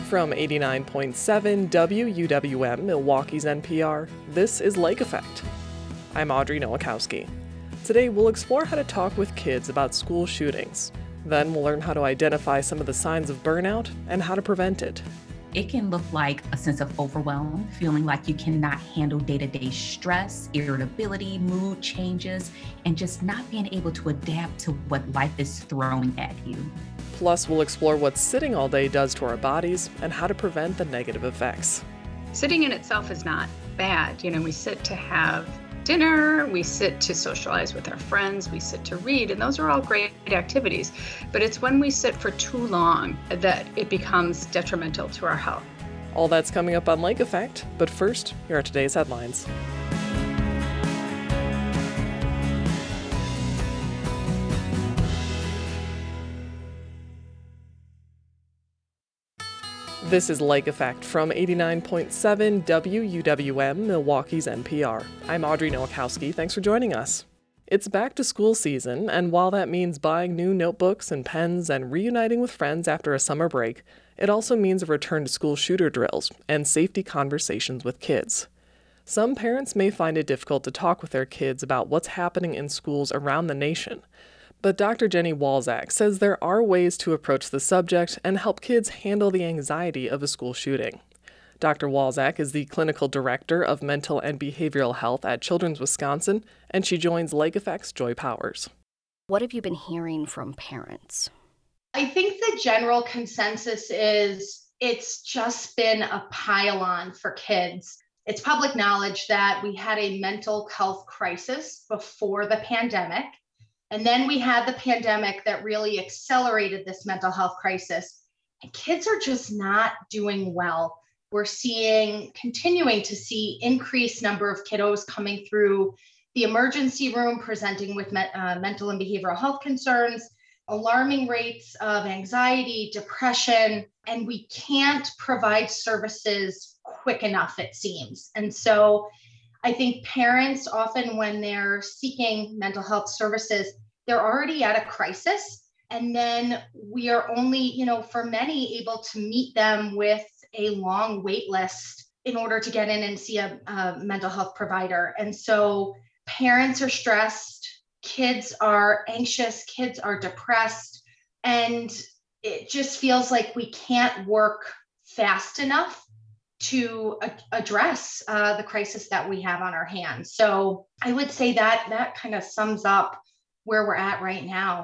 From 89.7 WUWM, Milwaukee's NPR, this is Lake Effect. I'm Audrey Nowakowski. Today we'll explore how to talk with kids about school shootings. Then we'll learn how to identify some of the signs of burnout and how to prevent it. It can look like a sense of overwhelm, feeling like you cannot handle day-to-day stress, irritability, mood changes, and just not being able to adapt to what life is throwing at you. Plus, we'll explore what sitting all day does to our bodies and how to prevent the negative effects. Sitting in itself is not bad. We sit to have dinner, we sit to socialize with our friends, we sit to read, and those are all great activities. But it's when we sit for too long that it becomes detrimental to our health. All that's coming up on Lake Effect, but first, here are today's headlines. This is Lake Effect from 89.7 WUWM, Milwaukee's NPR. I'm Audrey Nowakowski. Thanks for joining us. It's back to school season, and while that means buying new notebooks and pens and reuniting with friends after a summer break, it also means a return to school shooter drills and safety conversations with kids. Some parents may find it difficult to talk with their kids about what's happening in schools around the nation. But Dr. Jenny Walczak says there are ways to approach the subject and help kids handle the anxiety of a school shooting. Dr. Walczak is the clinical director of mental and behavioral health at Children's Wisconsin, and she joins Lake Effect's Joy Powers. What have you been hearing from parents? I think the general consensus is it's just been a pile-on for kids. It's public knowledge that we had a mental health crisis before the pandemic. And then we had the pandemic that really accelerated this mental health crisis. And kids are just not doing well. We're continuing to see increased number of kiddos coming through the emergency room presenting with mental and behavioral health concerns, alarming rates of anxiety, depression, and we can't provide services quick enough, it seems. And so I think parents often, when they're seeking mental health services, they're already at a crisis. And then we are only, for many, able to meet them with a long wait list in order to get in and see a mental health provider. And so parents are stressed, kids are anxious, kids are depressed, and it just feels like we can't work fast enough to address the crisis that we have on our hands. So I would say that kind of sums up where we're at right now.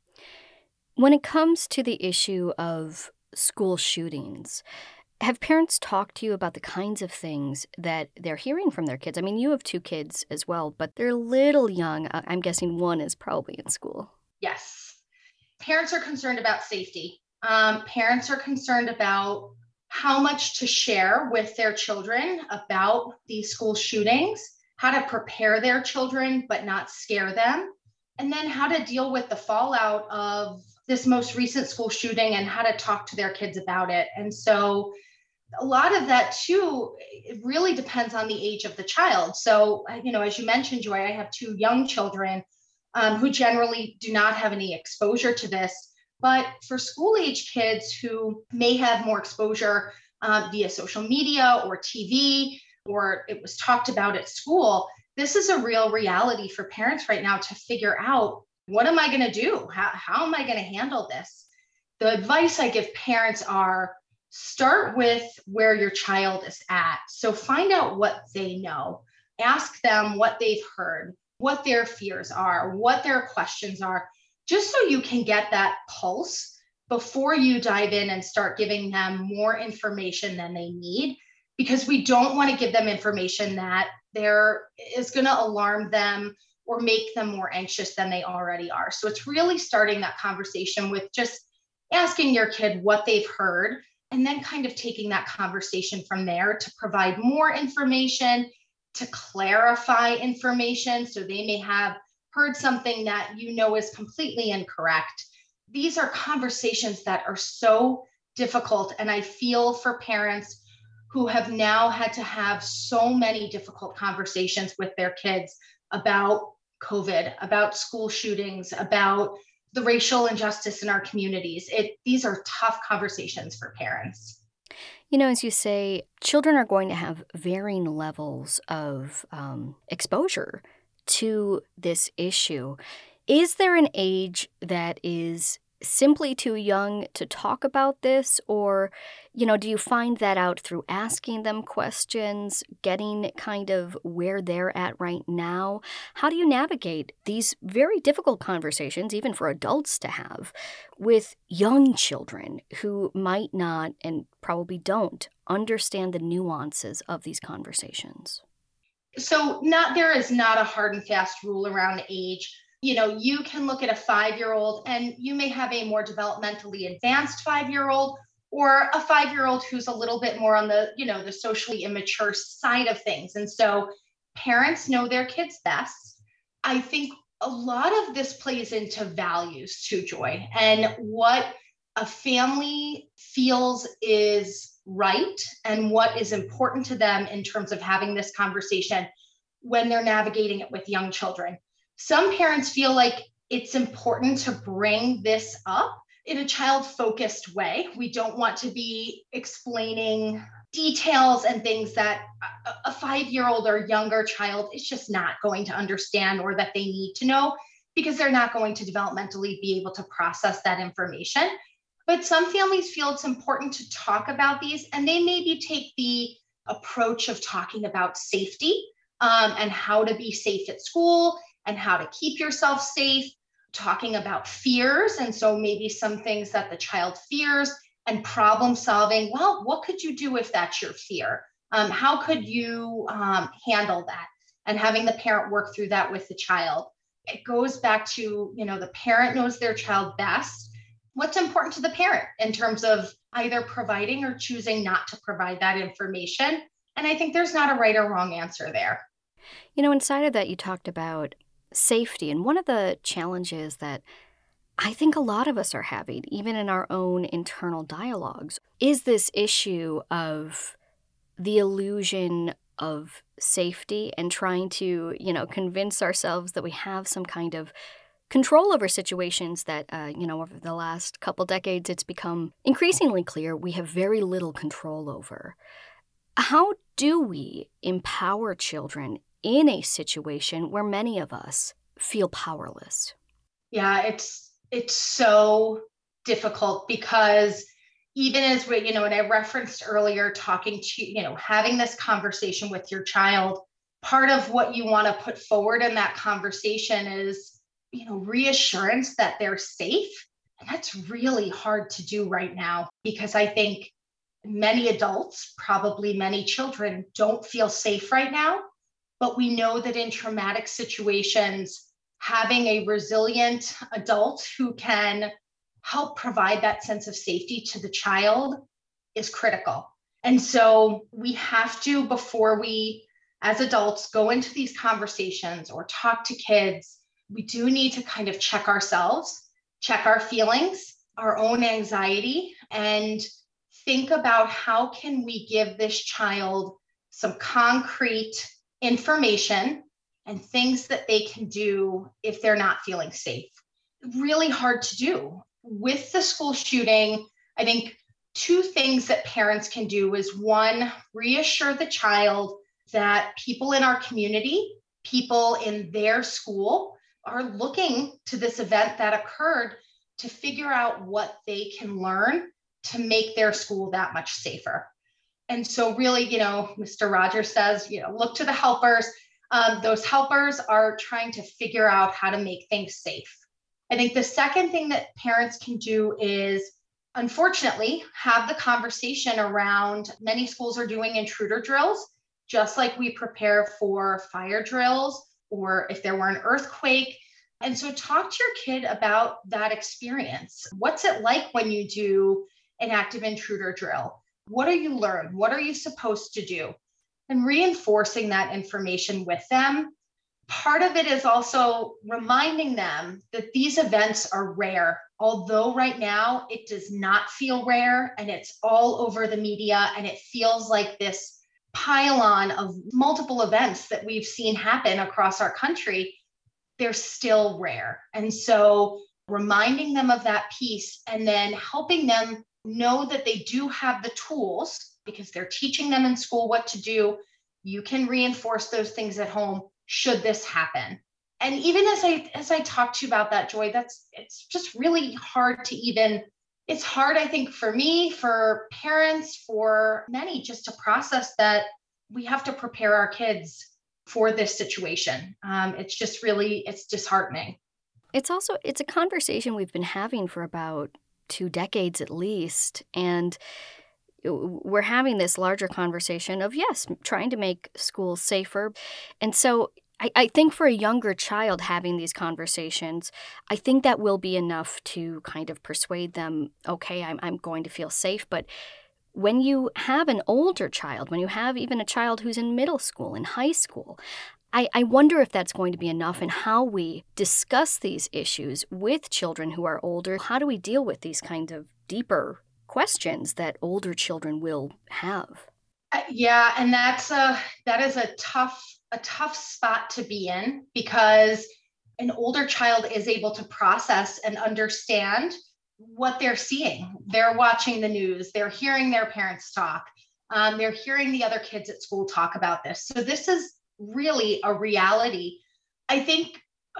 When it comes to the issue of school shootings, have parents talked to you about the kinds of things that they're hearing from their kids? I mean, you have two kids as well, but they're little young. I'm guessing one is probably in school. Yes. Parents are concerned about safety. Parents are concerned about how much to share with their children about these school shootings, how to prepare their children but not scare them, and then how to deal with the fallout of this most recent school shooting and how to talk to their kids about it. And so a lot of that too, it really depends on the age of the child. So, as you mentioned, Joy, I have two young children who generally do not have any exposure to this. But for school age kids who may have more exposure via social media or TV, or it was talked about at school, this is a real reality for parents right now to figure out, what am I going to do? How am I going to handle this? The advice I give parents are, start with where your child is at. So find out what they know. Ask them what they've heard, what their fears are, what their questions are, just so you can get that pulse before you dive in and start giving them more information than they need, because we don't want to give them information that is going to alarm them or make them more anxious than they already are. So it's really starting that conversation with just asking your kid what they've heard, and then kind of taking that conversation from there to provide more information, to clarify information. So they may have heard something that is completely incorrect. These are conversations that are so difficult. And I feel for parents who have now had to have so many difficult conversations with their kids about COVID, about school shootings, about the racial injustice in our communities. These are tough conversations for parents. As you say, children are going to have varying levels of exposure to this issue. Is there an age that is simply too young to talk about this? Or, do you find that out through asking them questions, getting kind of where they're at right now? How do you navigate these very difficult conversations, even for adults to have, with young children who might not and probably don't understand the nuances of these conversations? So there is not a hard and fast rule around age. You can look at a 5-year-old and you may have a more developmentally advanced 5-year-old or a 5-year-old who's a little bit more on the socially immature side of things. And so parents know their kids best. I think a lot of this plays into values too, Joy, and what a family feels is right and what is important to them in terms of having this conversation when they're navigating it with young children. Some parents feel like it's important to bring this up in a child-focused way. We don't want to be explaining details and things that a 5-year-old or younger child is just not going to understand or that they need to know because they're not going to developmentally be able to process that information. But some families feel it's important to talk about these, and they maybe take the approach of talking about safety and how to be safe at school and how to keep yourself safe, talking about fears. And so maybe some things that the child fears and problem solving. Well, what could you do if that's your fear? How could you handle that? And having the parent work through that with the child. It goes back to, the parent knows their child best. What's important to the parent in terms of either providing or choosing not to provide that information. And I think there's not a right or wrong answer there. Inside of that, you talked about safety. And one of the challenges that I think a lot of us are having, even in our own internal dialogues, is this issue of the illusion of safety and trying to, convince ourselves that we have some kind of control over situations that, over the last couple decades, it's become increasingly clear we have very little control over. How do we empower children in a situation where many of us feel powerless? Yeah, it's so difficult because even as we, and I referenced earlier talking to, having this conversation with your child, part of what you want to put forward in that conversation is, reassurance that they're safe. And that's really hard to do right now because I think many adults, probably many children, don't feel safe right now. But we know that in traumatic situations, having a resilient adult who can help provide that sense of safety to the child is critical. And so we have to, before we, as adults, go into these conversations or talk to kids, we do need to kind of check ourselves, check our feelings, our own anxiety, and think about how can we give this child some concrete information and things that they can do if they're not feeling safe. Really hard to do. With the school shooting, I think 2 things that parents can do is 1, reassure the child that people in our community, people in their school are looking to this event that occurred to figure out what they can learn to make their school that much safer. And so really, Mr. Rogers says, look to the helpers. Those helpers are trying to figure out how to make things safe. I think the second thing that parents can do is, unfortunately, have the conversation around many schools are doing intruder drills, just like we prepare for fire drills or if there were an earthquake. And so talk to your kid about that experience. What's it like when you do an active intruder drill? What do you learn? What are you supposed to do? And reinforcing that information with them. Part of it is also reminding them that these events are rare, although right now it does not feel rare and it's all over the media and it feels like this pile-on of multiple events that we've seen happen across our country. They're still rare. And so reminding them of that piece and then helping them know that they do have the tools because they're teaching them in school what to do. You can reinforce those things at home should this happen. And even as I talk to you about that, Joy, it's just really hard to even, it's hard, I think, for me, for parents, for many, just to process that we have to prepare our kids for this situation. It's just really, it's disheartening. It's a conversation we've been having for about 2 decades at least. And we're having this larger conversation of, yes, trying to make schools safer. And so I think for a younger child having these conversations, I think that will be enough to kind of persuade them, okay, I'm going to feel safe. But when you have an older child, when you have even a child who's in middle school, in high school, I wonder if that's going to be enough in how we discuss these issues with children who are older. How do we deal with these kinds of deeper questions that older children will have? Yeah, and that is a tough spot to be in, because an older child is able to process and understand what they're seeing. They're watching the news, they're hearing their parents talk, they're hearing the other kids at school talk about this. So this is really a reality. I think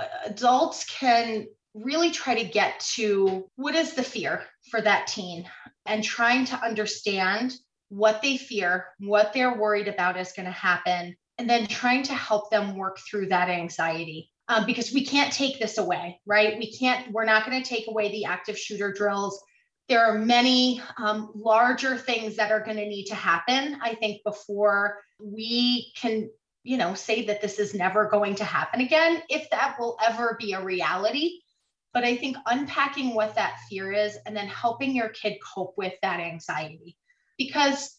adults can really try to get to what is the fear for that teen, and trying to understand what they fear, what they're worried about is going to happen, and then trying to help them work through that anxiety. Because we can't take this away, right? We're not going to take away the active shooter drills. There are many larger things that are going to need to happen, I think, before we can, say that this is never going to happen again, if that will ever be a reality. But I think unpacking what that fear is and then helping your kid cope with that anxiety. Because,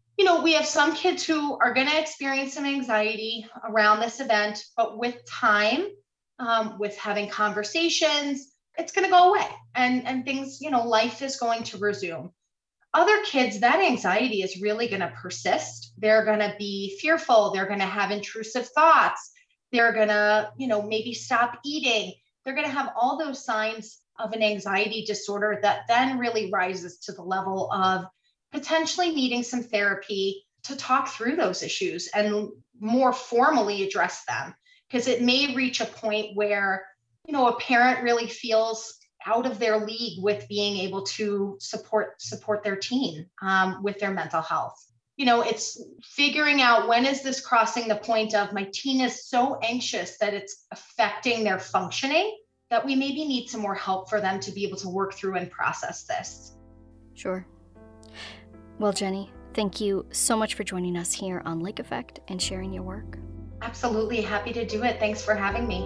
we have some kids who are going to experience some anxiety around this event, but with time, with having conversations, it's going to go away, and things, life is going to resume. Other kids, that anxiety is really going to persist. They're going to be fearful. They're going to have intrusive thoughts. They're going to, maybe stop eating. They're going to have all those signs of an anxiety disorder that then really rises to the level of potentially needing some therapy to talk through those issues and more formally address them. Because it may reach a point where, a parent really feels out of their league with being able to support their teen with their mental health. It's figuring out, when is this crossing the point of my teen is so anxious that it's affecting their functioning, that we maybe need some more help for them to be able to work through and process this. Sure. Well, Jenny, thank you so much for joining us here on Lake Effect and sharing your work. Absolutely. Happy to do it. Thanks for having me.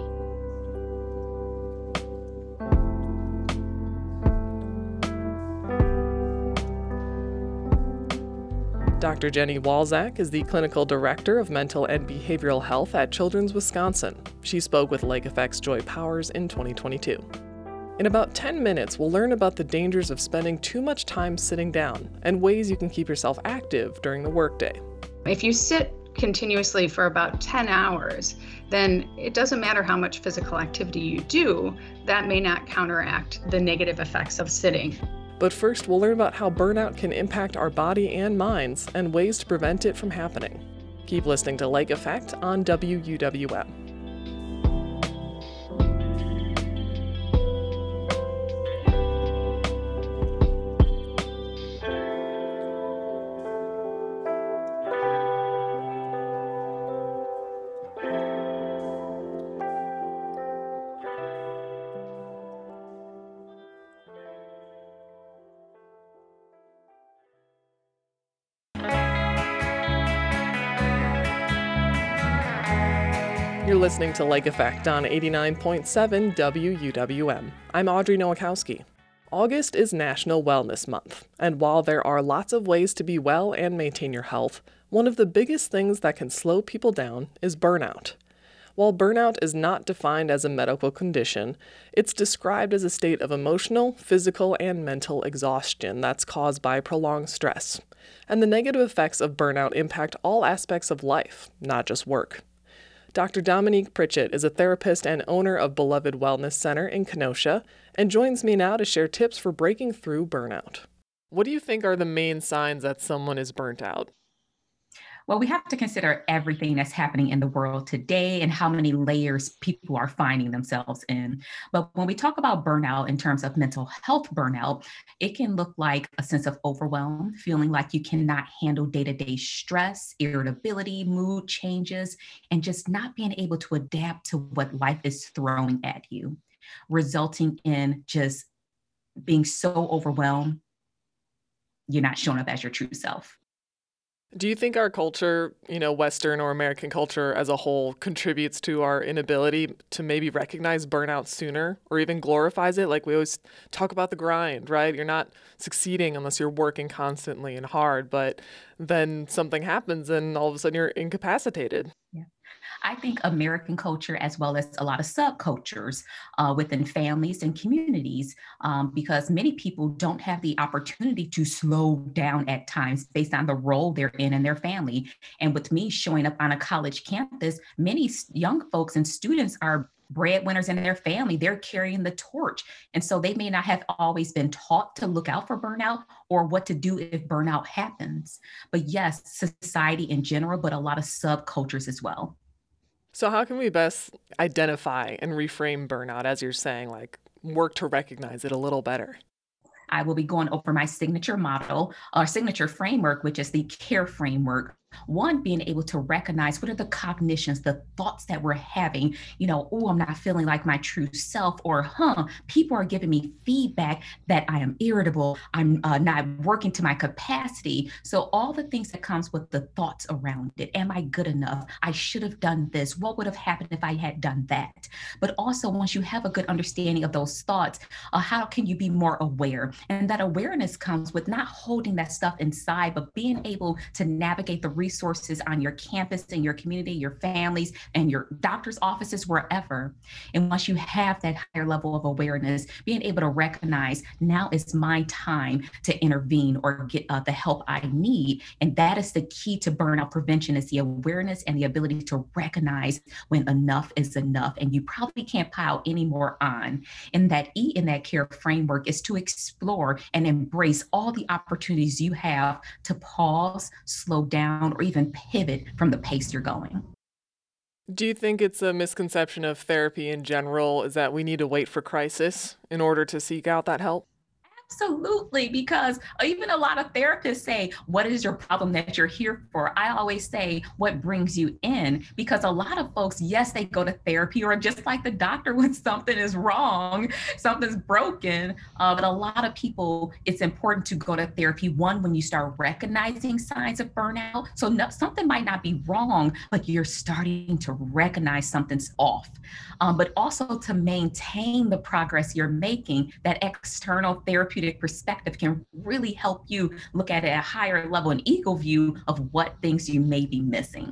Dr. Jenny Walczak is the Clinical Director of Mental and Behavioral Health at Children's Wisconsin. She spoke with Lake Effect's Joy Powers in 2022. In about 10 minutes, we'll learn about the dangers of spending too much time sitting down and ways you can keep yourself active during the workday. If you sit continuously for about 10 hours, then it doesn't matter how much physical activity you do, that may not counteract the negative effects of sitting. But first, we'll learn about how burnout can impact our body and minds and ways to prevent it from happening. Keep listening to Lake Effect on WUWM. You're listening to Lake Effect on 89.7 WUWM. I'm Audrey Nowakowski. August is National Wellness Month, and while there are lots of ways to be well and maintain your health, one of the biggest things that can slow people down is burnout. While burnout is not defined as a medical condition, it's described as a state of emotional, physical, and mental exhaustion that's caused by prolonged stress. And the negative effects of burnout impact all aspects of life, not just work. Dr. Dominique Pritchett is a therapist and owner of Beloved Wellness Center in Kenosha and joins me now to share tips for breaking through burnout. What do you think are the main signs that someone is burnt out? Well, we have to consider everything that's happening in the world today and how many layers people are finding themselves in. But when we talk about burnout in terms of mental health burnout, it can look like a sense of overwhelm, feeling like you cannot handle day to day stress, irritability, mood changes, and just not being able to adapt to what life is throwing at you, resulting in just being so overwhelmed, you're not showing up as your true self. Do you think our culture, Western or American culture as a whole, contributes to our inability to maybe recognize burnout sooner or even glorifies it? Like we always talk about the grind, right? You're not succeeding unless you're working constantly and hard, but then something happens and all of a sudden you're incapacitated. Yeah. I think American culture, as well as a lot of subcultures within families and communities, because many people don't have the opportunity to slow down at times based on the role they're in their family. And with me showing up on a college campus, many young folks and students are breadwinners in their family. They're carrying the torch. And so they may not have always been taught to look out for burnout or what to do if burnout happens. But yes, society in general, but a lot of subcultures as well. So, how can we best identify and reframe burnout, as you're saying, like work to recognize it a little better? I will be going over my signature model or signature framework, which is the CARE framework. One, being able to recognize what are the cognitions, the thoughts that we're having, oh, I'm not feeling like my true self, or, people are giving me feedback that I am irritable, I'm not working to my capacity. So all the things that comes with the thoughts around it. Am I good enough? I should have done this. What would have happened if I had done that? But also, once you have a good understanding of those thoughts, how can you be more aware? And that awareness comes with not holding that stuff inside, but being able to navigate the resources on your campus and your community, your families, and your doctor's offices, wherever. And once you have that higher level of awareness, being able to recognize now is my time to intervene or get the help I need. And that is the key to burnout prevention, is the awareness and the ability to recognize when enough is enough. And you probably can't pile any more on. And that E in that CARE framework is to explore and embrace all the opportunities you have to pause, slow down, or even pivot from the pace you're going. Do you think it's a misconception of therapy in general is that we need to wait for crisis in order to seek out that help? Absolutely, because even a lot of therapists say, what is your problem that you're here for? I always say, what brings you in? Because a lot of folks, yes, they go to therapy, or just like the doctor when something is wrong, something's broken. But a lot of people, it's important to go to therapy. One, when you start recognizing signs of burnout. So something might not be wrong, but you're starting to recognize something's off. But also to maintain the progress you're making, that external therapeutic perspective can really help you look at it at a higher level, an eagle view of what things you may be missing.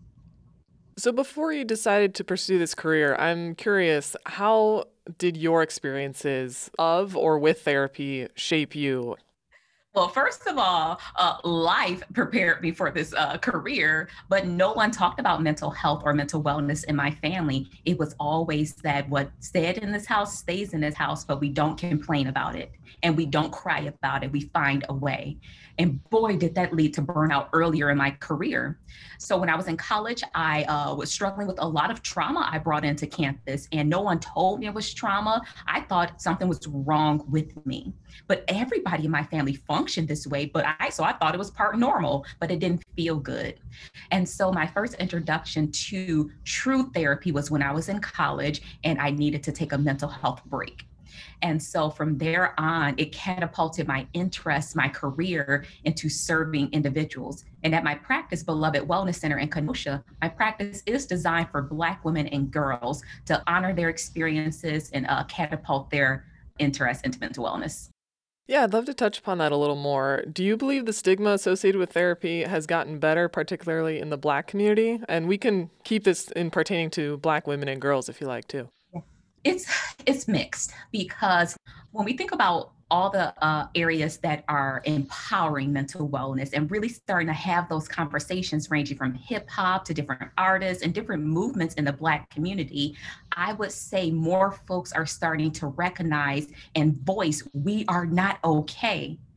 So, before you decided to pursue this career, I'm curious, how did your experiences of or with therapy shape you? Well, first of all, life prepared me for this career, but no one talked about mental health or mental wellness in my family. It was always that what said in this house stays in this house, but we don't complain about it and we don't cry about it. We find a way. And boy, did that lead to burnout earlier in my career. So when I was in college, I was struggling with a lot of trauma I brought into campus, and no one told me it was trauma. I thought something was wrong with me. But everybody in my family functioned this way, but I thought it was part normal, but it didn't feel good. And so my first introduction to true therapy was when I was in college and I needed to take a mental health break. And so from there on, it catapulted my interest, my career into serving individuals. And at my practice, Beloved Wellness Center in Kenosha, my practice is designed for Black women and girls to honor their experiences and catapult their interest into mental wellness. Yeah, I'd love to touch upon that a little more. Do you believe the stigma associated with therapy has gotten better, particularly in the Black community? And we can keep this in pertaining to Black women and girls if you like too. It's it's mixed, because when we think about all the areas that are empowering mental wellness and really starting to have those conversations ranging from hip hop to different artists and different movements in the Black community, I would say more folks are starting to recognize and voice we are not okay.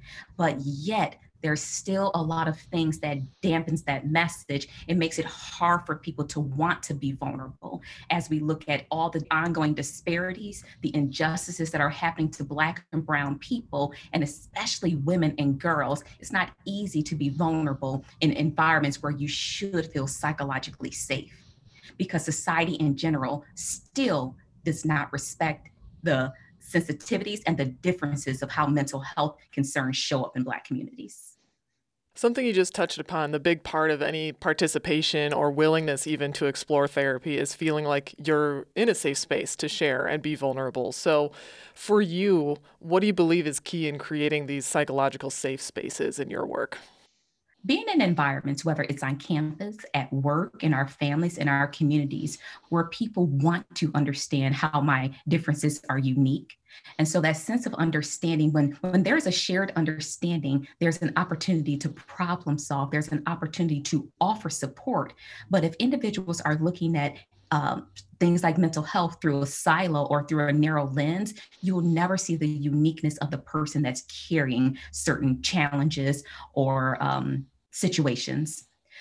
But yet, there's still a lot of things that dampens that message. It makes it hard for people to want to be vulnerable as we look at all the ongoing disparities, the injustices that are happening to Black and Brown people, and especially women and girls. It's not easy to be vulnerable in environments where you should feel psychologically safe, because society in general still does not respect the sensitivities and the differences of how mental health concerns show up in Black communities. Something you just touched upon, the big part of any participation or willingness even to explore therapy is feeling like you're in a safe space to share and be vulnerable. So for you, what do you believe is key in creating these psychological safe spaces in your work? Being in environments, whether it's on campus, at work, in our families, in our communities, where people want to understand how my differences are unique. And so that sense of understanding, when there's a shared understanding, there's an opportunity to problem solve, there's an opportunity to offer support. But if individuals are looking at things like mental health through a silo or through a narrow lens, you will never see the uniqueness of the person that's carrying certain challenges or situations.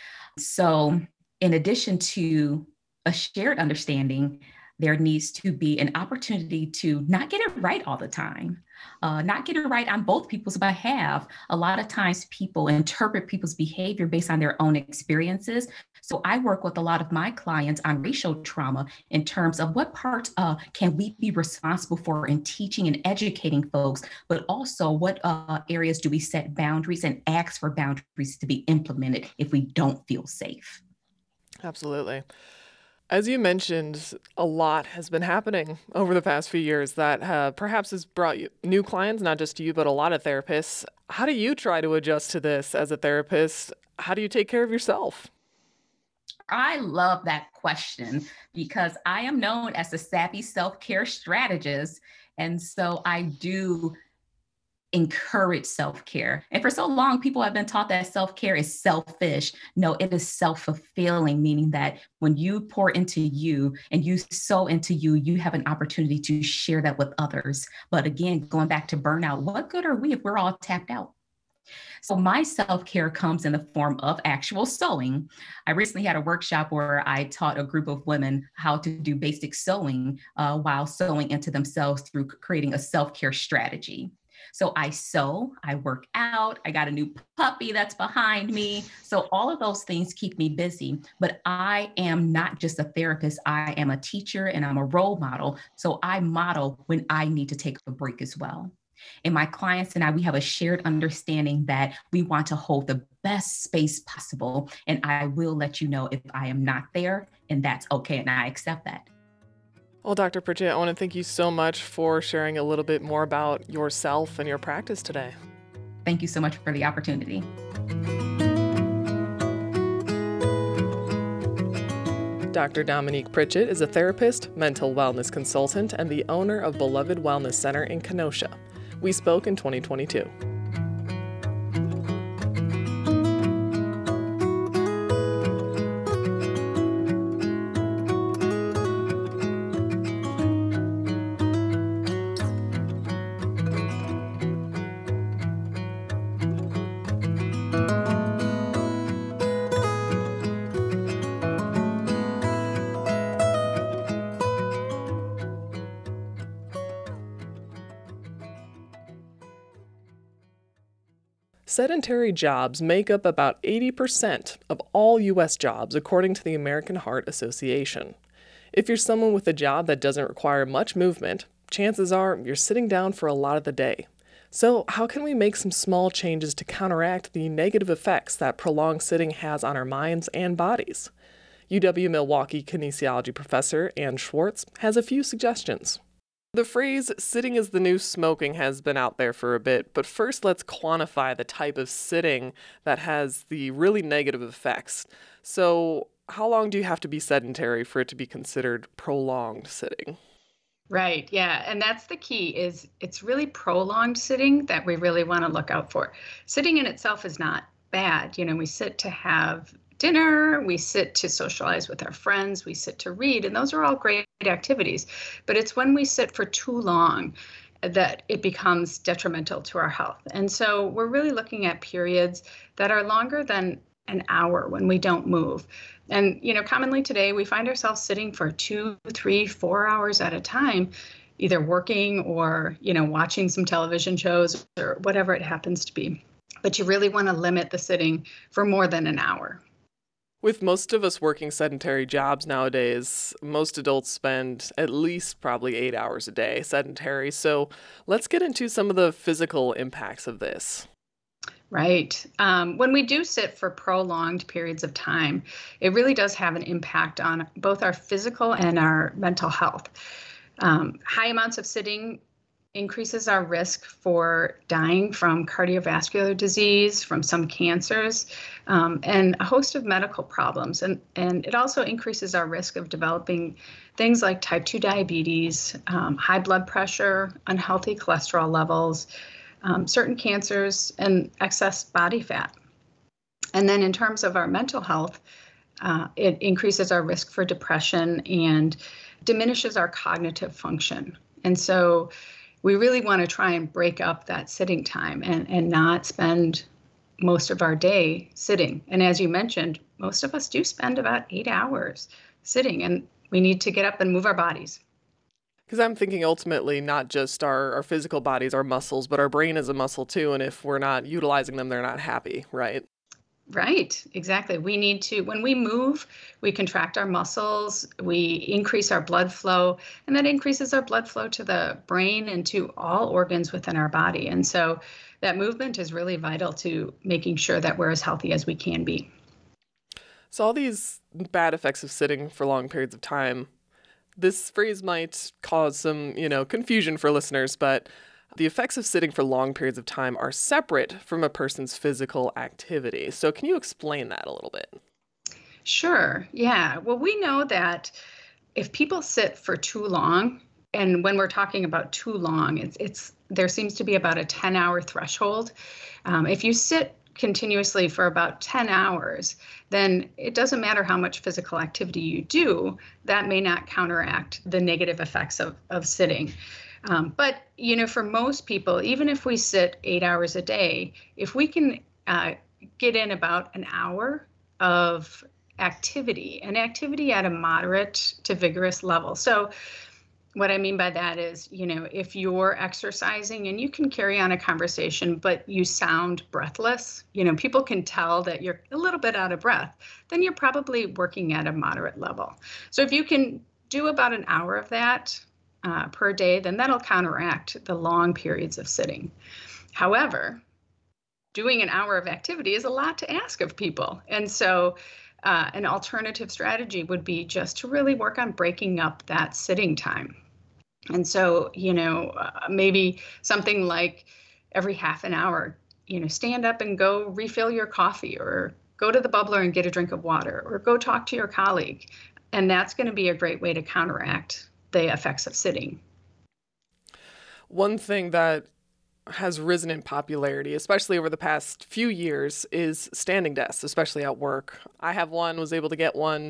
So, in addition to a shared understanding, there needs to be an opportunity to not get it right all the time, not get it right on both people's behalf. A lot of times people interpret people's behavior based on their own experiences. So I work with a lot of my clients on racial trauma in terms of what parts can we be responsible for in teaching and educating folks, but also what areas do we set boundaries and ask for boundaries to be implemented if we don't feel safe. Absolutely. As you mentioned, a lot has been happening over the past few years that perhaps has brought you new clients, not just you, but a lot of therapists. How do you try to adjust to this as a therapist? How do you take care of yourself? I love that question because I am known as a savvy self-care strategist. And so I do encourage self-care. And for so long, people have been taught that self-care is selfish. No, it is self-fulfilling, meaning that when you pour into you and you sow into you, you have an opportunity to share that with others. But again, going back to burnout, what good are we if we're all tapped out? So my self-care comes in the form of actual sewing. I recently had a workshop where I taught a group of women how to do basic sewing while sewing into themselves through creating a self-care strategy. So I sew, I work out, I got a new puppy that's behind me. So all of those things keep me busy, but I am not just a therapist. I am a teacher and I'm a role model. So I model when I need to take a break as well. And my clients and I, we have a shared understanding that we want to hold the best space possible. And I will let you know if I am not there, and that's okay. And I accept that. Well, Dr. Pritchett, I want to thank you so much for sharing a little bit more about yourself and your practice today. Thank you so much for the opportunity. Dr. Dominique Pritchett is a therapist, mental wellness consultant, and the owner of Beloved Wellness Center in Kenosha. We spoke in 2022. Sedentary jobs make up about 80% of all U.S. jobs, according to the American Heart Association. If you're someone with a job that doesn't require much movement, chances are you're sitting down for a lot of the day. So how can we make some small changes to counteract the negative effects that prolonged sitting has on our minds and bodies? UW-Milwaukee kinesiology professor Ann Schwartz has a few suggestions. The phrase sitting is the new smoking has been out there for a bit, but first let's quantify the type of sitting that has the really negative effects. So how long do you have to be sedentary for it to be considered prolonged sitting? Right. Yeah. And that's the key is it's really prolonged sitting that we really want to look out for. Sitting in itself is not bad. We sit to have dinner, we sit to socialize with our friends, we sit to read, and those are all great activities. But it's when we sit for too long that it becomes detrimental to our health. And so we're really looking at periods that are longer than an hour when we don't move. And, commonly today we find ourselves sitting for 2, 3, 4 hours at a time, either working or, watching some television shows or whatever it happens to be. But you really want to limit the sitting for more than an hour. With most of us working sedentary jobs nowadays, most adults spend at least probably 8 hours a day sedentary. So let's get into some of the physical impacts of this. Right. When we do sit for prolonged periods of time, it really does have an impact on both our physical and our mental health. High amounts of sitting increases our risk for dying from cardiovascular disease, from some cancers, and a host of medical problems. And it also increases our risk of developing things like type 2 diabetes, high blood pressure, unhealthy cholesterol levels, certain cancers, and excess body fat. And then in terms of our mental health, it increases our risk for depression and diminishes our cognitive function. And so we really want to try and break up that sitting time and not spend most of our day sitting. And as you mentioned, most of us do spend about 8 hours sitting, and we need to get up and move our bodies. Because I'm thinking ultimately not just our physical bodies, our muscles, but our brain is a muscle too. And if we're not utilizing them, they're not happy, right? Right, exactly. We need to, when we move, we contract our muscles, we increase our blood flow, and that increases our blood flow to the brain and to all organs within our body. And so that movement is really vital to making sure that we're as healthy as we can be. So all these bad effects of sitting for long periods of time, this phrase might cause some, confusion for listeners, but the effects of sitting for long periods of time are separate from a person's physical activity. So can you explain that a little bit? Sure. Yeah. Well, we know that if people sit for too long, and when we're talking about too long, there seems to be about a 10-hour threshold. If you sit continuously for about 10 hours, then it doesn't matter how much physical activity you do, that may not counteract the negative effects of sitting. But, for most people, even if we sit 8 hours a day, if we can get in about an hour of activity, and activity at a moderate to vigorous level. So what I mean by that is, if you're exercising and you can carry on a conversation, but you sound breathless, people can tell that you're a little bit out of breath, then you're probably working at a moderate level. So if you can do about an hour of that per day, then that'll counteract the long periods of sitting. However, doing an hour of activity is a lot to ask of people. And so an alternative strategy would be just to really work on breaking up that sitting time. And so, maybe something like every half an hour, stand up and go refill your coffee, or go to the bubbler and get a drink of water, or go talk to your colleague. And that's going to be a great way to counteract the effects of sitting. One thing that has risen in popularity, especially over the past few years, is standing desks, especially at work. I have one, was able to get one,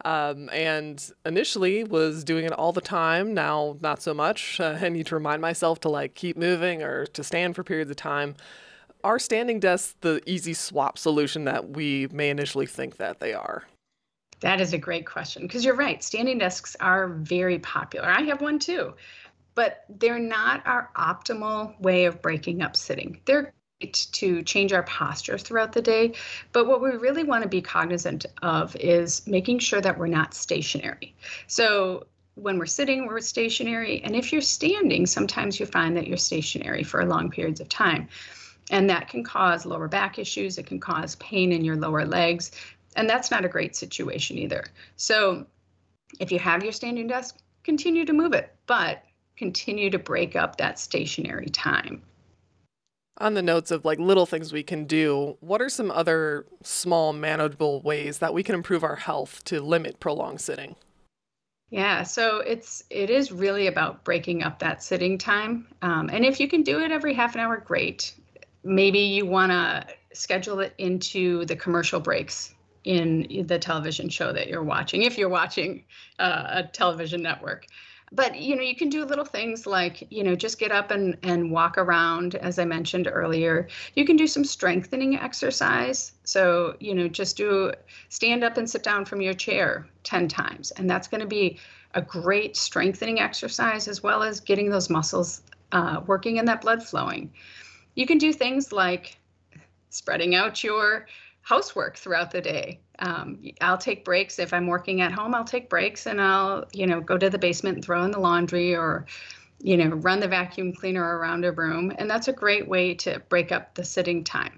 and initially was doing it all the time. Now, not so much. I need to remind myself to keep moving or to stand for periods of time. Are standing desks the easy swap solution that we may initially think that they are? That is a great question, because you're right. Standing desks are very popular. I have one too. But they're not our optimal way of breaking up sitting. They're great to change our posture throughout the day. But what we really want to be cognizant of is making sure that we're not stationary. So when we're sitting, we're stationary. And if you're standing, sometimes you find that you're stationary for long periods of time. And that can cause lower back issues. It can cause pain in your lower legs. And that's not a great situation either. So if you have your standing desk, continue to move it, but continue to break up that stationary time. On the notes of little things we can do, what are some other small, manageable ways that we can improve our health to limit prolonged sitting? Yeah, so it is really about breaking up that sitting time. And if you can do it every half an hour, great. Maybe you want to schedule it into the commercial breaks in the television show that you're watching, if you're watching a television network. But, you can do little things like, just get up and walk around, as I mentioned earlier. You can do some strengthening exercise. So, just stand up and sit down from your chair 10 times. And that's going to be a great strengthening exercise, as well as getting those muscles working and that blood flowing. You can do things like spreading out your housework throughout the day. I'll take breaks. If I'm working at home, I'll take breaks and I'll, go to the basement and throw in the laundry, or, run the vacuum cleaner around a room. And that's a great way to break up the sitting time.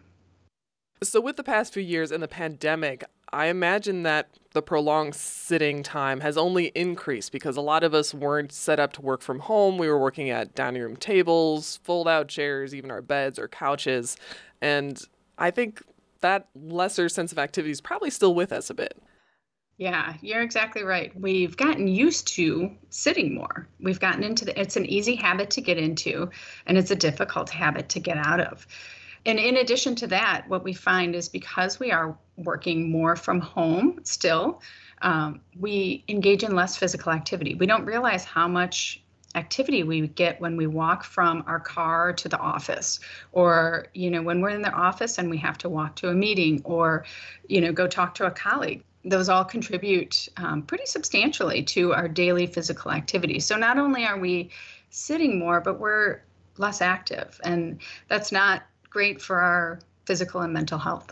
So with the past few years and the pandemic, I imagine that the prolonged sitting time has only increased because a lot of us weren't set up to work from home. We were working at dining room tables, fold-out chairs, even our beds or couches. And I think that lesser sense of activity is probably still with us a bit. Yeah, you're exactly right. We've gotten used to sitting more. We've gotten it's an easy habit to get into, and it's a difficult habit to get out of. And in addition to that, what we find is because we are working more from home still, we engage in less physical activity. We don't realize how much activity we get when we walk from our car to the office, or, when we're in the office and we have to walk to a meeting, or, go talk to a colleague. Those all contribute pretty substantially to our daily physical activity. So not only are we sitting more, but we're less active, and that's not great for our physical and mental health.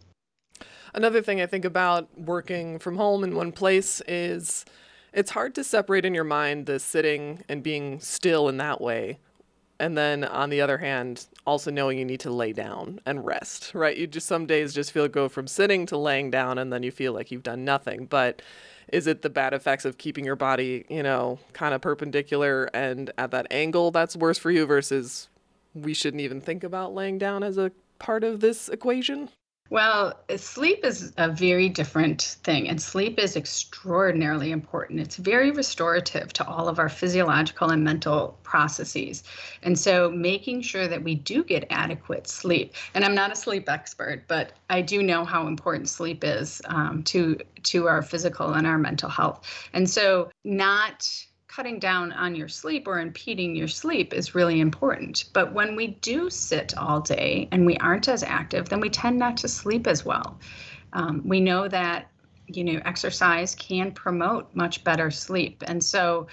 Another thing I think about working from home in one place is it's hard to separate in your mind the sitting and being still in that way. And then on the other hand, also knowing you need to lay down and rest, right? You just some days just feel go from sitting to laying down, and then you feel like you've done nothing. But is it the bad effects of keeping your body, kind of perpendicular and at that angle that's worse for you, versus we shouldn't even think about laying down as a part of this equation? Well, sleep is a very different thing, and sleep is extraordinarily important. It's very restorative to all of our physiological and mental processes. And so making sure that we do get adequate sleep, and I'm not a sleep expert, but I do know how important sleep is to our physical and our mental health. And so not cutting down on your sleep or impeding your sleep is really important. But when we do sit all day and we aren't as active, then we tend not to sleep as well. We know that, exercise can promote much better sleep. And so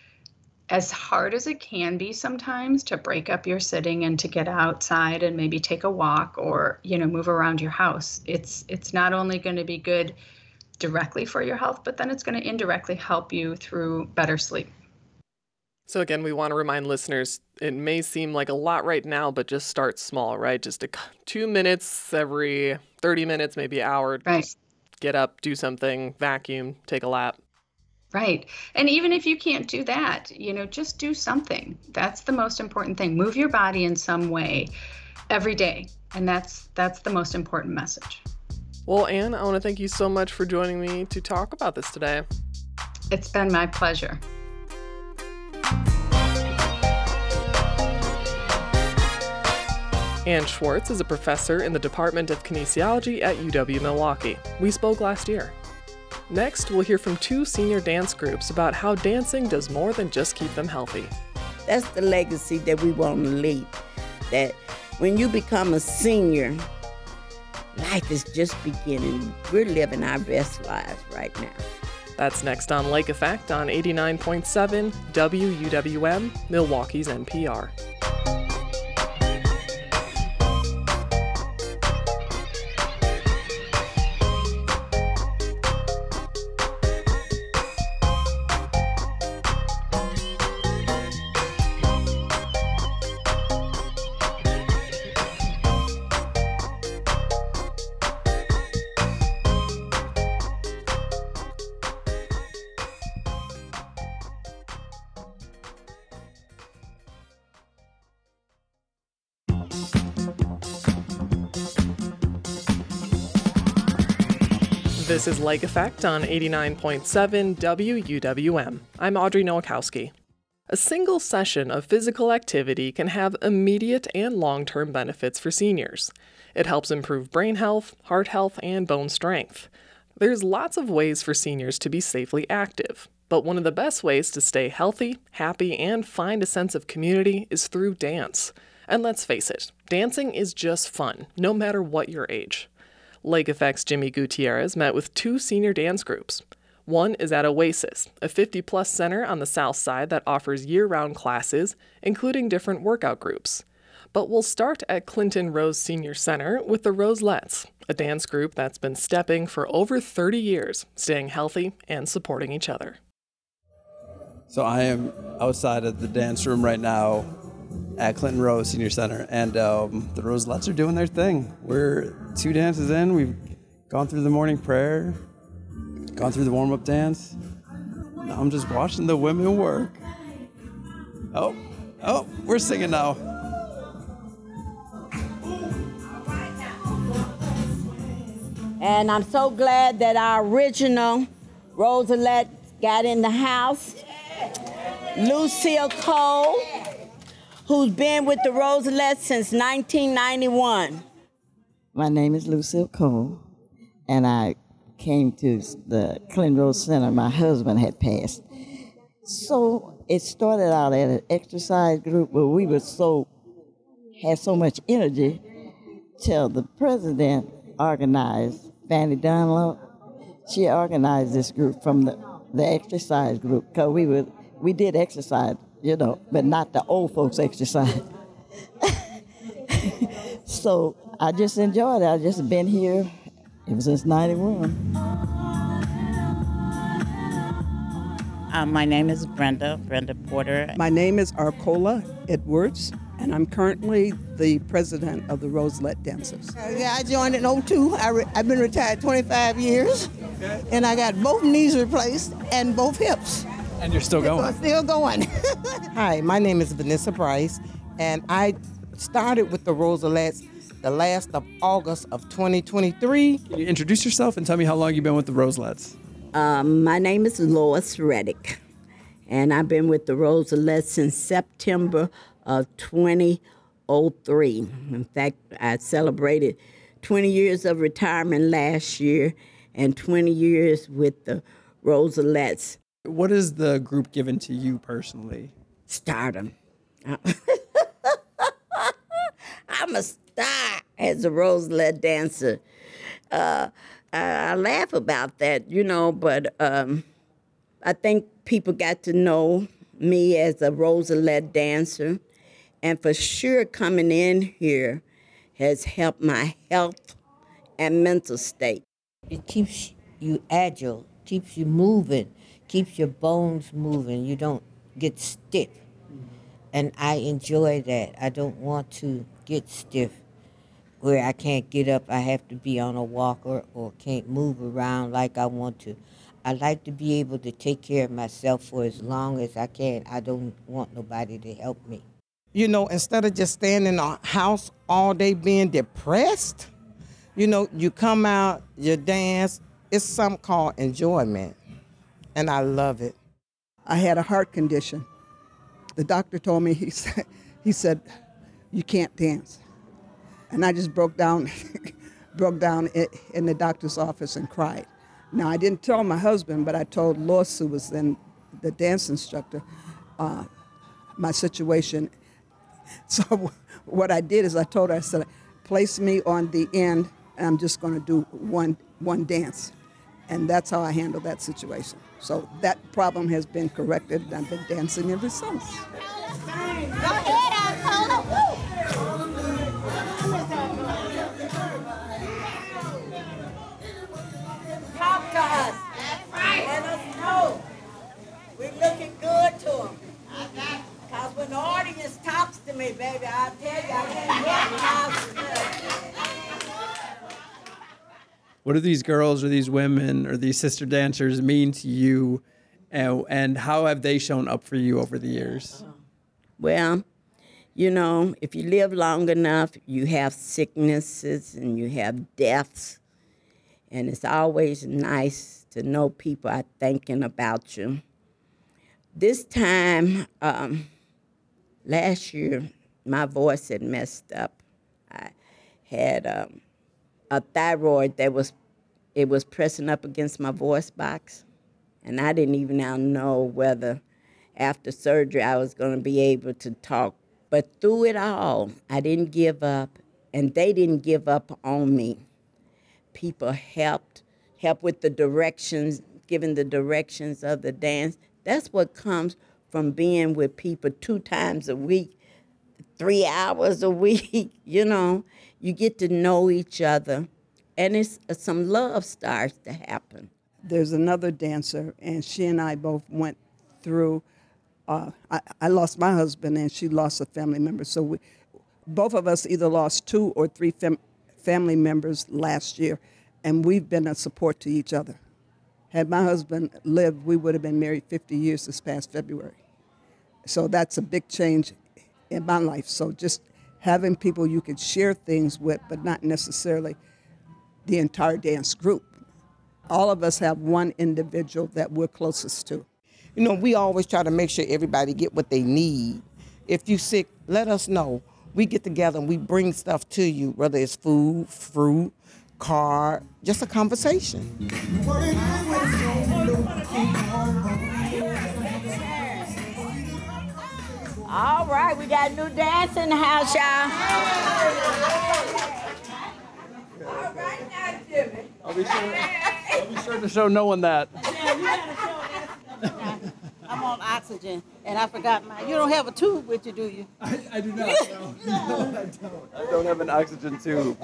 as hard as it can be sometimes to break up your sitting and to get outside and maybe take a walk or, move around your house, it's not only going to be good directly for your health, but then it's going to indirectly help you through better sleep. So again, we want to remind listeners, it may seem like a lot right now, but just start small, right? Just 2 minutes every 30 minutes, maybe an hour. Right. Get up, do something, vacuum, take a lap. Right. And even if you can't do that, just do something. That's the most important thing. Move your body in some way every day. And that's the most important message. Well, Anne, I want to thank you so much for joining me to talk about this today. It's been my pleasure. Anne Schwartz is a professor in the Department of Kinesiology at UW-Milwaukee. We spoke last year. Next, we'll hear from 2 senior dance groups about how dancing does more than just keep them healthy. That's the legacy that we want to leave, that when you become a senior, life is just beginning. We're living our best lives right now. That's next on Lake Effect on 89.7 WUWM, Milwaukee's NPR. This is Lake Effect on 89.7 WUWM. I'm Audrey Nowakowski. A single session of physical activity can have immediate and long-term benefits for seniors. It helps improve brain health, heart health, and bone strength. There's lots of ways for seniors to be safely active. But one of the best ways to stay healthy, happy, and find a sense of community is through dance. And let's face it, dancing is just fun, no matter what your age. Lake Effect's Jimmy Gutierrez met with 2 senior dance groups. One is at Oasis, a 50-plus center on the south side that offers year-round classes, including different workout groups. But we'll start at Clinton Rose Senior Center with the Roselettes, a dance group that's been stepping for over 30 years, staying healthy and supporting each other. So I am outside of the dance room right now at Clinton Rose Senior Center, and the Roselettes are doing their thing. We're 2 dances in. We've gone through the morning prayer, gone through the warm-up dance. Now I'm just watching the women work. Oh, we're singing now. And I'm so glad that our original Roselette got in the house. Lucille Cole, who's been with the Roselettes since 1991. My name is Lucille Cole, and I came to the Clinton Rose Center. My husband had passed. So it started out at an exercise group where we had so much energy till the president organized, Fanny Dunlop. She organized this group from the exercise group, because we did exercise, but not the old folks exercise. So I just enjoyed it. I've just been here ever since 91. My name is Brenda Porter. My name is Arcola Edwards, and I'm currently the president of the Roselette Dancers. I joined in 2002. I've been retired 25 years, and I got both knees replaced and both hips. And you're still going. I'm still going. Hi, my name is Vanessa Price, and I started with the Roselettes the last of August of 2023. Can you introduce yourself and tell me how long you've been with the Roselettes? My name is Lois Reddick, and I've been with the Roselettes since September of 2003. In fact, I celebrated 20 years of retirement last year and 20 years with the Roselettes. What is the group given to you personally? Stardom. I'm a star as a Roselette dancer. I laugh about that, but I think people got to know me as a Roselette dancer. And for sure, coming in here has helped my health and mental state. It keeps you agile, keeps you moving, keeps your bones moving. You don't get stiff. And I enjoy that. I don't want to get stiff where I can't get up. I have to be on a walker or can't move around like I want to. I like to be able to take care of myself for as long as I can. I don't want nobody to help me. Instead of just staying in the house all day being depressed, you come out, you dance. It's something called enjoyment, and I love it. I had a heart condition. The doctor told me, he said, you can't dance. And I just broke down in the doctor's office and cried. Now, I didn't tell my husband, but I told Lois, who was then the dance instructor, my situation. So what I did is I told her, I said, place me on the end, and I'm just going to do one dance. And that's how I handled that situation. So that problem has been corrected, and I've been dancing ever since. Go ahead, Arcola. Talk to us. That's right. Let us know. We're looking good to them. Because when the audience talks to me, baby, I'll tell you, I can't get What do these girls or these women or these sister dancers mean to you, and how have they shown up for you over the years? Well, if you live long enough, you have sicknesses and you have deaths. And it's always nice to know people are thinking about you. This time, last year, my voice had messed up. I had a thyroid that was pressing up against my voice box. And I didn't even now know whether after surgery I was going to be able to talk. But through it all, I didn't give up, and they didn't give up on me. People helped with the directions, giving the directions of the dance. That's what comes from being with people 2 times a week, 3 hours a week. You know, you get to know each other, and it's some love starts to happen. There's another dancer, and she and I both went through. I lost my husband, and she lost a family member. So both of us either lost 2 or 3 family members last year, and we've been a support to each other. Had my husband lived, we would have been married 50 years this past February. So that's a big change in my life. So just having people you can share things with, but not necessarily the entire dance group. All of us have one individual that we're closest to. You know, we always try to make sure everybody get what they need. If you're sick, let us know. We get together and we bring stuff to you, whether it's food, fruit, car, just a conversation. All right, we got a new dance in the house, y'all. All right now, Jimmy. I'll be sure to show no one that. Yeah, you gotta show that. I'm on oxygen, and I forgot mine. You don't have a tube with you, do you? I do not. No, I don't have an oxygen tube.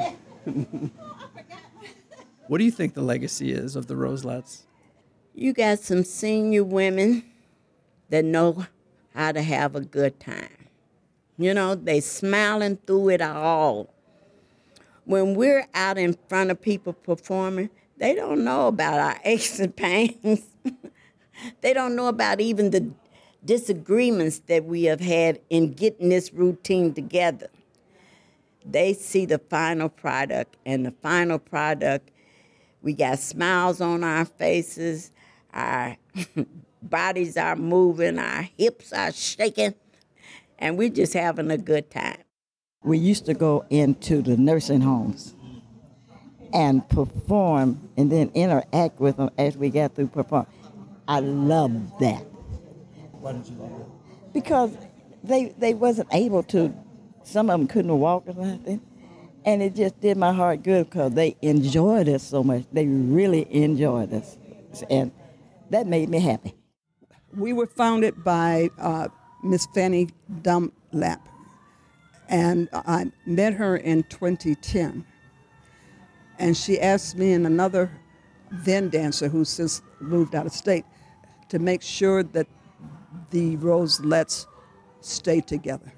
What do you think the legacy is of the Roselets? You got some senior women that know how to have a good time. You know, they smiling through it all. When we're out in front of people performing, they don't know about our aches and pains. They don't know about even the disagreements that we have had in getting this routine together. They see the final product, and the final product, we got smiles on our faces, our bodies are moving, our hips are shaking, and we're just having a good time. We used to go into the nursing homes and perform and then interact with them as we got through performing. I love that. Why did you love it? Because they wasn't able to, some of them couldn't walk or something. And it just did my heart good because they enjoyed us so much. They really enjoyed us. And that made me happy. We were founded by Miss Fanny Dunlap, and I met her in 2010. And she asked me and another then dancer who since moved out of state to make sure that the Roselets stay together.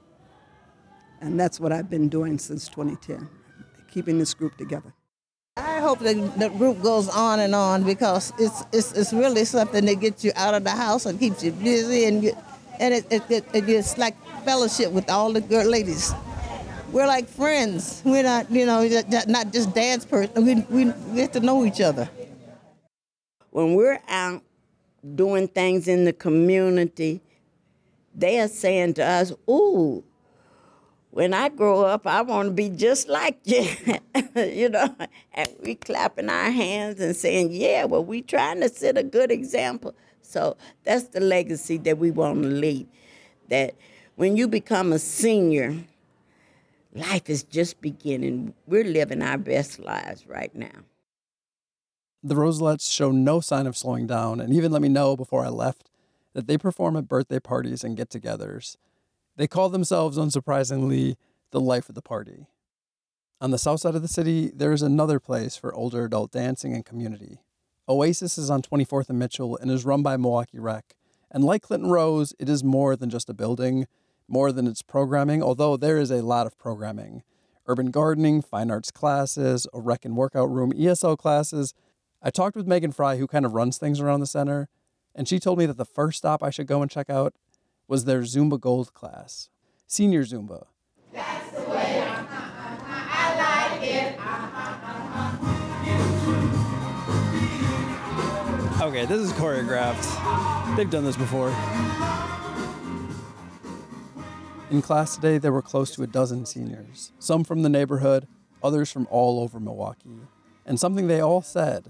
And that's what I've been doing since 2010, keeping this group together. I hope the group goes on because it's really something that gets you out of the house and keeps you busy, and it's like fellowship with all the girl ladies. We're like friends. We're not, not just dance person. We get to know each other. When we're out doing things in the community, they are saying to us, ooh, when I grow up, I want to be just like you, and we clapping our hands and saying, yeah, well, we trying to set a good example. So that's the legacy that we want to leave, that when you become a senior, life is just beginning. We're living our best lives right now. The Roselets show no sign of slowing down, and even let me know before I left that they perform at birthday parties and get-togethers. They call themselves, unsurprisingly, the life of the party. On the south side of the city, there is another place for older adult dancing and community. Oasis is on 24th and Mitchell and is run by Milwaukee Rec. And like Clinton Rose, it is more than just a building, more than its programming, although there is a lot of programming. Urban gardening, fine arts classes, a rec and workout room, ESL classes. I talked with Megan Fry, who kind of runs things around the center, and she told me that the first stop I should go and check out was their Zumba Gold class, senior Zumba. That's the way I like it. Okay, this is choreographed. They've done this before. In class today, there were close to a dozen seniors, some from the neighborhood, others from all over Milwaukee. And something they all said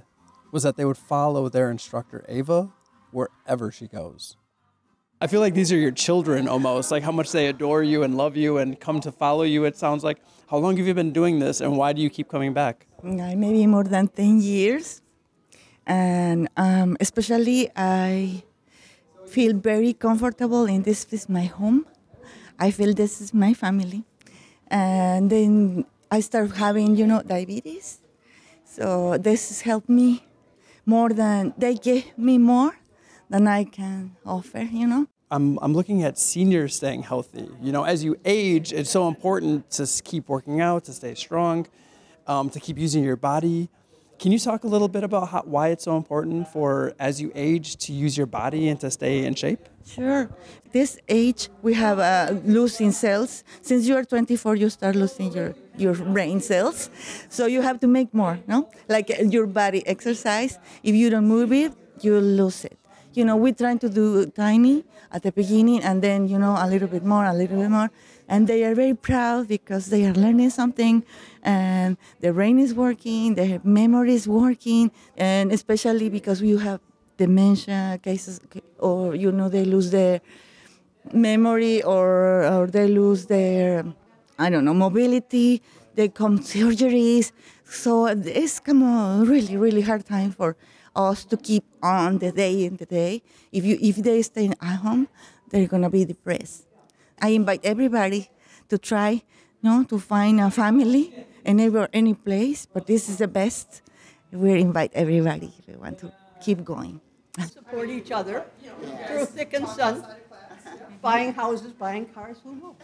was that they would follow their instructor, Ava, wherever she goes. I feel like these are your children almost, like how much they adore you and love you and come to follow you, it sounds like. How long have you been doing this, and why do you keep coming back? Maybe more than 10 years. And especially I feel very comfortable in this is my home. I feel this is my family. And then I start having, diabetes. So this has helped me more than, they give me more than I can offer, I'm looking at seniors staying healthy. As you age, it's so important to keep working out, to stay strong, to keep using your body. Can you talk a little bit about why it's so important for, as you age, to use your body and to stay in shape? Sure. This age, we have losing cells. Since you are 24, you start losing your brain cells. So you have to make more, no? Like your body exercise. If you don't move it, you lose it. We're trying to do tiny at the beginning and then, a little bit more. And they are very proud because they are learning something and their brain is working, their memory is working, and especially because you have dementia cases or, they lose their memory or they lose their, mobility, they come surgeries. So it's come a really, really hard time for us to keep on the day. If they stay at home, they're gonna be depressed. I invite everybody to try, to find a family in any place, but this is the best. We invite everybody if we want to keep going. Support each other through thick and thin, buying houses, buying cars, who knows?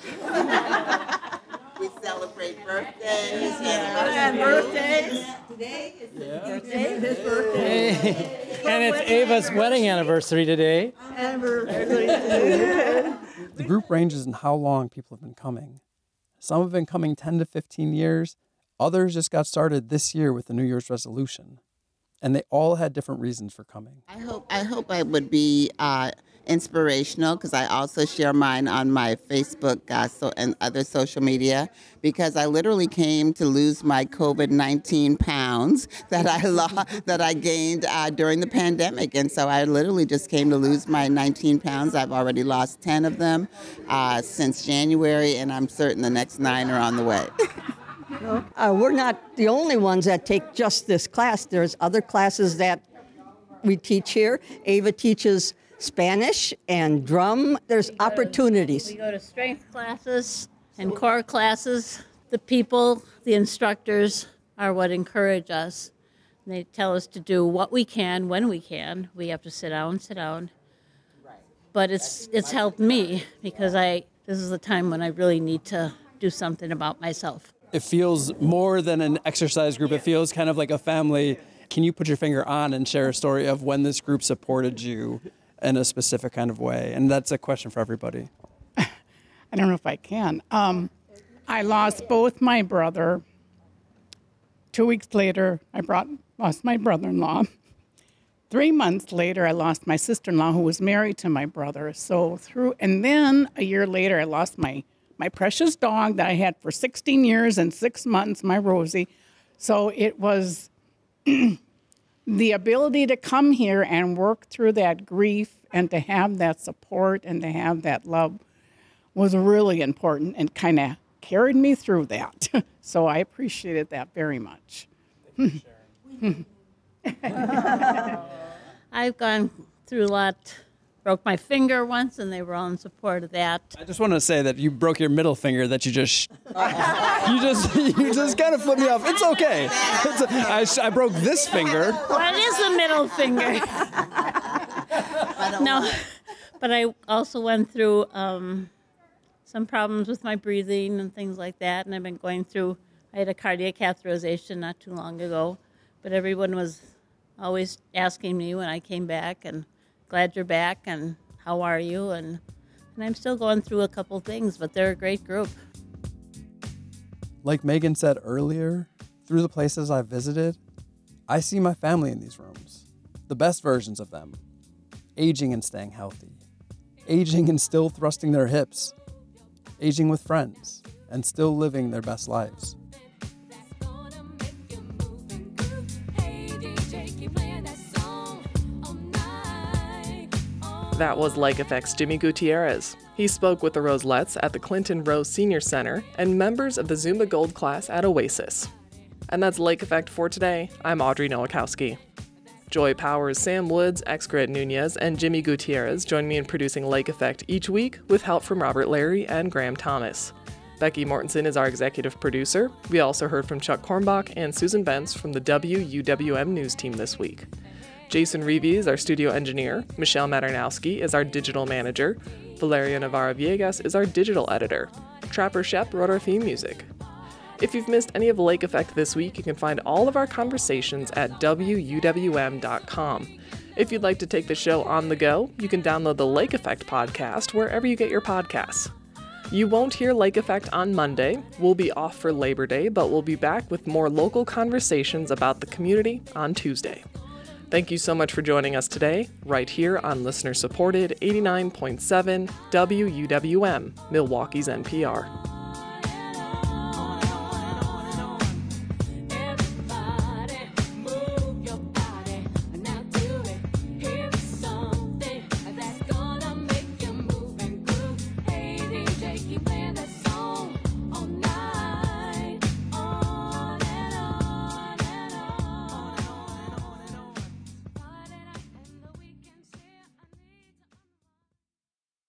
We celebrate birthdays. And birthdays. Today is his birthday. And it's Ava's wedding anniversary today. The group ranges in how long people have been coming. Some have been coming 10 to 15 years. Others just got started this year with the New Year's resolution. And they all had different reasons for coming. I hope I would be inspirational, because I also share mine on my Facebook and other social media, because I literally came to lose my COVID-19 pounds that I gained during the pandemic. And so I literally just came to lose my 19 pounds. I've already lost 10 of them since January, and I'm certain the next 9 are on the way. We're not the only ones that take just this class. There's other classes that we teach here. Ava teaches Spanish and drum. There's opportunities. We go to strength classes and core classes. The people, the instructors, are what encourage us. They tell us to do what we can, when we can. We have to sit down. But it's helped me because this is the time when I really need to do something about myself. It feels more than an exercise group. It feels kind of like a family. Can you put your finger on and share a story of when this group supported you in a specific kind of way? And that's a question for everybody. I don't know if I can. I lost both my brother. 2 weeks later, I lost my brother-in-law. 3 months later, I lost my sister-in-law who was married to my brother. And then a year later, I lost my precious dog that I had for 16 years and 6 months, my Rosie. So it was the ability to come here and work through that grief and to have that support and to have that love was really important and kind of carried me through that. So I appreciated that very much. Thank you for sharing. I've gone through a lot. Broke my finger once, and they were all in support of that. I just want to say that you broke your middle finger. That you just kind of flipped me off. It's okay. I broke this finger. Well, it is the middle finger. No, but I also went through some problems with my breathing and things like that, and I've been going through. I had a cardiac catheterization not too long ago, but everyone was always asking me when I came back and. Glad you're back, and how are you? And I'm still going through a couple things, but they're a great group. Like Megan said earlier, through the places I've visited, I see my family in these rooms, the best versions of them, aging and staying healthy, aging and still thrusting their hips, aging with friends, and still living their best lives. Hey, DJ, keep playing That was Lake Effect's Jimmy Gutierrez. He spoke with the Roselettes at the Clinton Rose Senior Center and members of the Zumba Gold class at Oasis. And that's Lake Effect for today. I'm Audrey Nowakowski. Joy Powers, Sam Woods, Excret Nunez, and Jimmy Gutierrez join me in producing Lake Effect each week with help from Robert Larry and Graham Thomas. Becky Mortensen is our executive producer. We also heard from Chuck Kornbach and Susan Bentz from the WUWM News team this week. Jason Reeve is our studio engineer. Michelle Maternowski is our digital manager. Valeria Navarro Villegas is our digital editor. Trapper Shep wrote our theme music. If you've missed any of Lake Effect this week, you can find all of our conversations at WUWM.com. If you'd like to take the show on the go, you can download the Lake Effect podcast wherever you get your podcasts. You won't hear Lake Effect on Monday. We'll be off for Labor Day, but we'll be back with more local conversations about the community on Tuesday. Thank you so much for joining us today, right here on listener-supported 89.7 WUWM, Milwaukee's NPR.